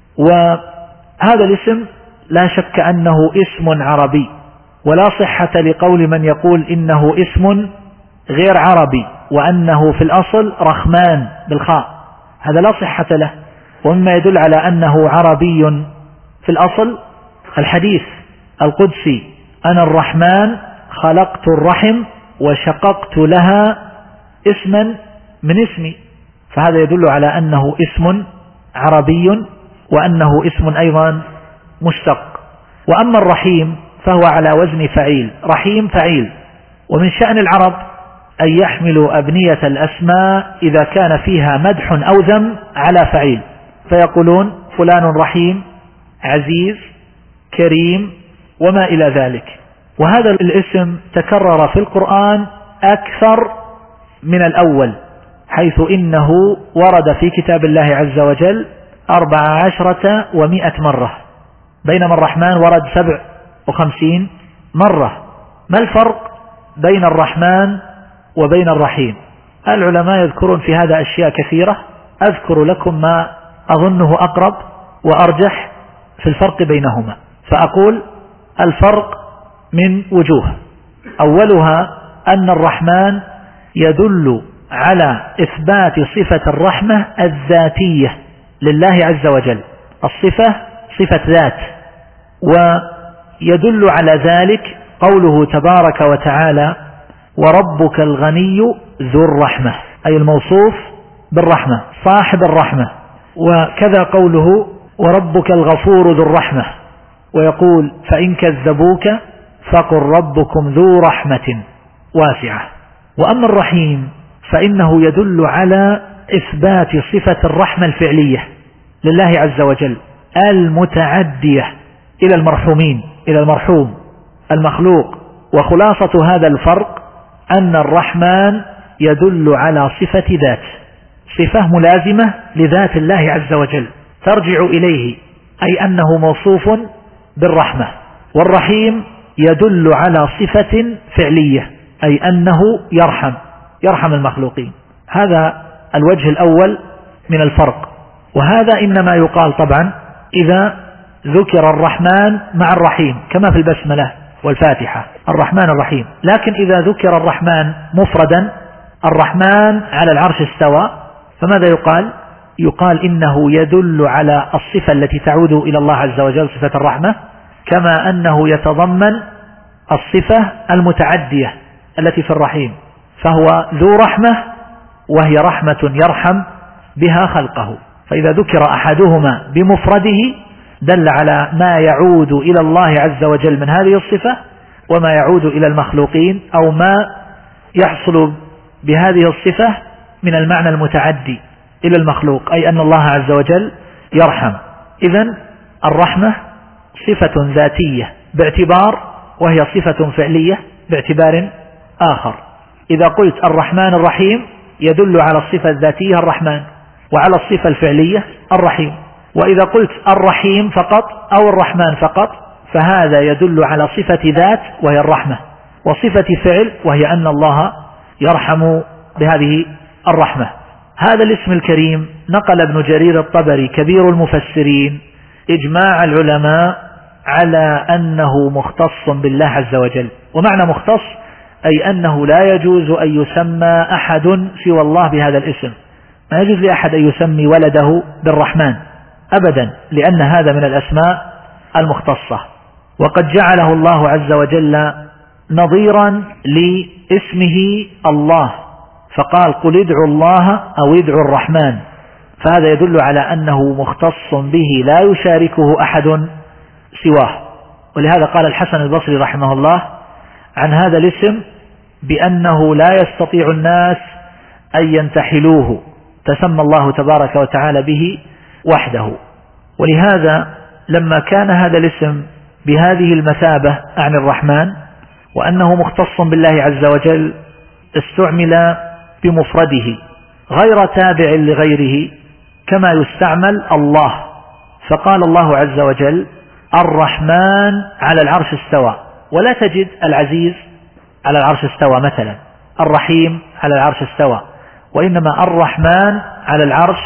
وهذا الاسم لا شك أنه اسم عربي، ولا صحة لقول من يقول إنه اسم غير عربي وأنه في الأصل رحمن بالخاء، هذا لا صحة له. ومما يدل على أنه عربي في الأصل الحديث القدسي: أنا الرحمن خلقت الرحم وشققت لها اسما من اسمي. فهذا يدل على أنه اسم عربي وأنه اسم أيضا مشتق. وأما الرحيم فهو على وزن فعيل، رحيم فعيل. ومن شأن العرب أن يحملوا أبنية الأسماء إذا كان فيها مدح أو ذم على فعيل، فيقولون فلان رحيم، عزيز، كريم، وما إلى ذلك. وهذا الاسم تكرر في القرآن أكثر من الأول، حيث إنه ورد في كتاب الله عز وجل أربع عشرة ومئة مرة، بينما الرحمن ورد سبع وخمسين مرة. ما الفرق بين الرحمن وبين الرحيم؟ العلماء يذكرون في هذا أشياء كثيرة، أذكر لكم ما أظنه أقرب وأرجح في الفرق بينهما. فأقول الفرق من وجوه. أولها أن الرحمن يدل على إثبات صفة الرحمة الذاتية لله عز وجل، الصفة صفة ذات، ويدل على ذلك قوله تبارك وتعالى: وربك الغني ذو الرحمة، أي الموصوف بالرحمة صاحب الرحمة. وكذا قوله: وربك الغفور ذو الرحمة، ويقول: فإن كذبوك فقل ربكم ذو رحمة واسعة. وأما الرحيم فإنه يدل على إثبات صفة الرحمة الفعلية لله عز وجل المتعدية إلى المرحومين، إلى المرحوم المخلوق. وخلاصة هذا الفرق أن الرحمن يدل على صفة ذات، صفة ملازمة لذات الله عز وجل ترجع إليه، أي أنه موصوف بالرحمة. والرحيم يدل على صفة فعلية، أي أنه يرحم يرحم المخلوقين. هذا الوجه الأول من الفرق. وهذا إنما يقال طبعا إذا ذكر الرحمن مع الرحيم، كما في البسملة: والفاتحة الرحمن الرحيم. لكن إذا ذكر الرحمن مفردا، الرحمن على العرش استوى، فماذا يقال؟ يقال إنه يدل على الصفة التي تعود إلى الله عز وجل، صفة الرحمة، كما أنه يتضمن الصفة المتعدية التي في الرحيم، فهو ذو رحمة وهي رحمة يرحم بها خلقه. فإذا ذكر أحدهما بمفرده دل على ما يعود إلى الله عز وجل من هذه الصفة، وما يعود إلى المخلوقين، أو ما يحصل بهذه الصفة من المعنى المتعدي إلى المخلوق، أي أن الله عز وجل يرحم. إذن الرحمة صفة ذاتية باعتبار، وهي صفة فعلية باعتبار آخر. إذا قلت الرحمن الرحيم يدل على الصفة الذاتية الرحمن، وعلى الصفة الفعلية الرحيم. وإذا قلت الرحيم فقط أو الرحمن فقط، فهذا يدل على صفة ذات وهي الرحمة، وصفة فعل وهي أن الله يرحم بهذه الرحمة. هذا الاسم الكريم نقل ابن جرير الطبري كبير المفسرين إجماع العلماء على أنه مختص بالله عز وجل. ومعنى مختص أي أنه لا يجوز أن يسمى أحد سوى الله بهذا الاسم، ما يجوز لأحد أن يسمي ولده بالرحمن أبدا، لأن هذا من الأسماء المختصة. وقد جعله الله عز وجل نظيرا لاسمه الله، فقال قل ادعوا الله أو ادعوا الرحمن، فهذا يدل على أنه مختص به لا يشاركه أحد سواه. ولهذا قال الحسن البصري رحمه الله عن هذا الاسم بأنه لا يستطيع الناس أن ينتحلوه، تسمى الله تبارك وتعالى به وحده. ولهذا لما كان هذا الاسم بهذه المثابة عن الرحمن، وأنه مختص بالله عز وجل، استعمل بمفرده غير تابع لغيره، كما يستعمل الله. فقال الله عز وجل الرحمن على العرش استوى، ولا تجد العزيز على العرش استوى مثلا، الرحيم على العرش استوى، وإنما الرحمن على العرش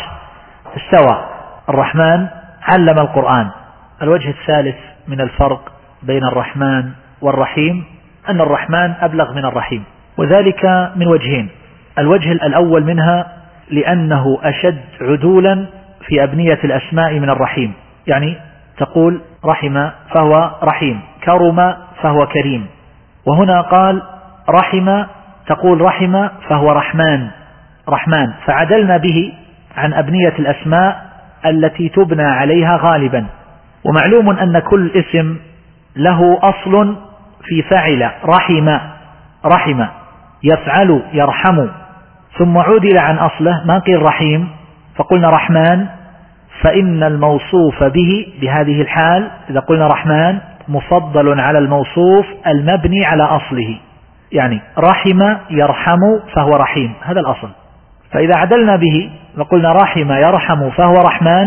استوى. الرحمن علم القرآن. الوجه الثالث من الفرق بين الرحمن والرحيم أن الرحمن أبلغ من الرحيم، وذلك من وجهين. الوجه الأول منها لأنه أشد عدولا في أبنية الأسماء من الرحيم، يعني تقول رحم فهو رحيم، كرم فهو كريم. وهنا قال رحم، تقول رحم فهو رحمن رحمن، فعدلنا به عن أبنية الأسماء التي تبنى عليها غالبا. ومعلوم أن كل اسم له أصل في فعل، رحم رحم يفعل يرحم، ثم عدل عن أصله، ما قيل رحيم فقلنا رحمن، فإن الموصوف به بهذه الحال إذا قلنا رحمن مفضل على الموصوف المبني على أصله، يعني رحم يرحم فهو رحيم، هذا الأصل. فإذا عدلنا به وقلنا رحم يرحم فهو رحمن،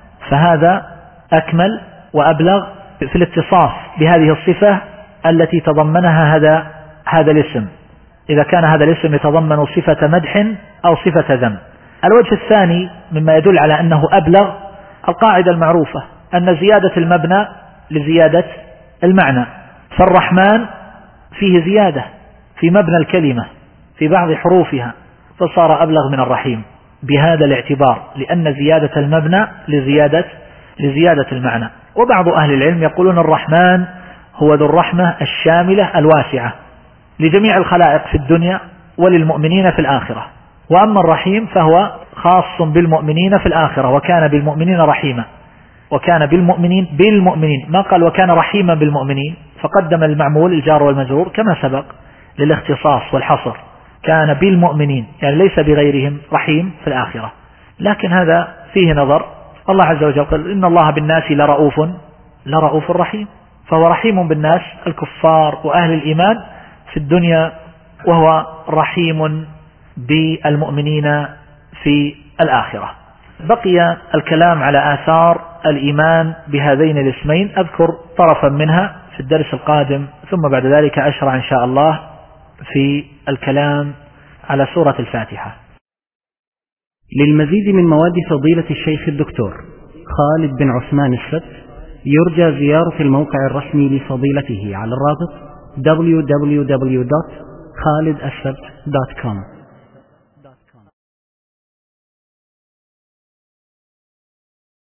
فهذا أكمل وأبلغ في الاتصاف بهذه الصفة التي تضمنها هذا هذا الاسم، إذا كان هذا الاسم يتضمن صفة مدح أو صفة ذم. الوجه الثاني مما يدل على أنه أبلغ القاعدة المعروفة أن زيادة المبنى لزيادة المعنى، فالرحمن فيه زيادة في مبنى الكلمة في بعض حروفها، فصار أبلغ من الرحيم بهذا الاعتبار، لأن زيادة المبنى لزيادة لزيادة المعنى. وبعض أهل العلم يقولون الرحمن هو ذو الرحمة الشاملة الواسعة لجميع الخلائق في الدنيا وللمؤمنين في الآخرة، وأما الرحيم فهو خاص بالمؤمنين في الآخرة، وكان بالمؤمنين رحيما، وكان بالمؤمنين بالمؤمنين ما قال وكان رحيما بالمؤمنين، فقدم المعمول الجار والمجرور كما سبق للاختصاص والحصر، كان بالمؤمنين يعني ليس بغيرهم رحيم في الآخرة. لكن هذا فيه نظر. الله عز وجل قال إن الله بالناس لرؤوف لرؤوف رحيم، فهو رحيم بالناس الكفار وأهل الإيمان في الدنيا، وهو رحيم بالمؤمنين في الآخرة. بقي الكلام على آثار الإيمان بهذين الاسمين، أذكر طرفا منها في الدرس القادم، ثم بعد ذلك أشرع إن شاء الله في الكلام على سورة الفاتحة. للمزيد من مواد فضيلة الشيخ الدكتور خالد بن عثمان السبت يرجى زيارة الموقع الرسمي لفضيلته على الرابط دبليو دبليو دبليو دوت خالد السبت دوت كوم.